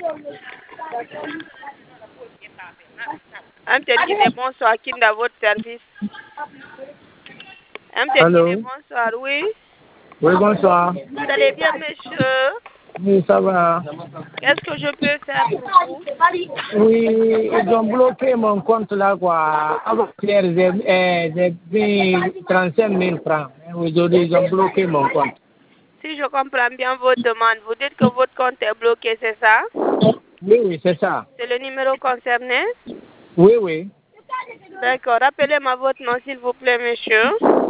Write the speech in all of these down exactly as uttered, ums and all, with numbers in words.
Amtendine, bonsoir, qui est à votre service? Amtendine, bonsoir, oui. Oui, bonsoir. Vous allez bien, monsieur? Oui, ça va. Qu'est-ce que je peux faire pour vous? Oui, ils ont bloqué mon compte là, quoi. Avant-hier, j'ai j'ai pris trente-cinq mille francs. Aujourd'hui, ils ont bloqué mon compte. Si je comprends bien votre demande, vous dites que votre compte est bloqué, c'est ça? Oui, oui, c'est ça. C'est le numéro concerné? Oui, oui. D'accord. Rappelez-moi votre nom, s'il vous plaît, monsieur.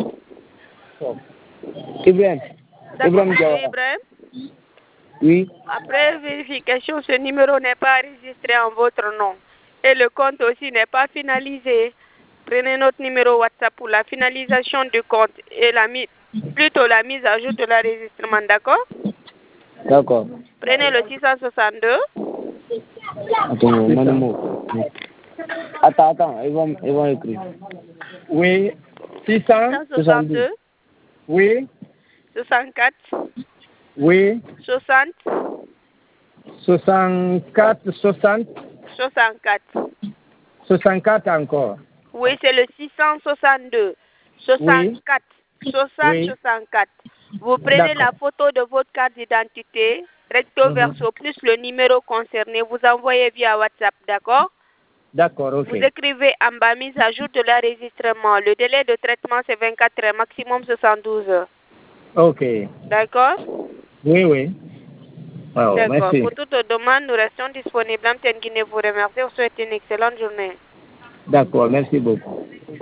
Ibrahim. D'accord, Ibrahim monsieur Diawara. Ibrahim. Oui. Après vérification, ce numéro n'est pas enregistré en votre nom. Et le compte aussi n'est pas finalisé. Prenez notre numéro WhatsApp pour la finalisation du compte et la mise, plutôt la mise à jour de l'enregistrement, d'accord? D'accord. Prenez le six cent soixante-deux. Attends, mon mot. Attends, attends, ils vont, ils vont écrire. Oui. six cent soixante-deux. Oui. soixante-quatre. Oui. soixante. soixante-quatre, soixante. soixante-quatre. soixante-quatre encore. Oui, c'est le six cent soixante-deux. soixante-quatre. soixante, Oui. soixante-quatre. Vous prenez la photo de votre carte d'identité, recto Mhm. verso, plus le numéro concerné. Vous envoyez via WhatsApp, d'accord? D'accord, ok. Vous écrivez en bas mise à jour de l'enregistrement. Le délai de traitement, c'est vingt-quatre heures, maximum soixante-douze heures. Ok. D'accord? Oui, oui. Oh, D'accord. merci. Pour toute demande, nous restons disponibles. Amten Guinée vous remercie. Vous souhaite une excellente journée. D'accord, merci beaucoup.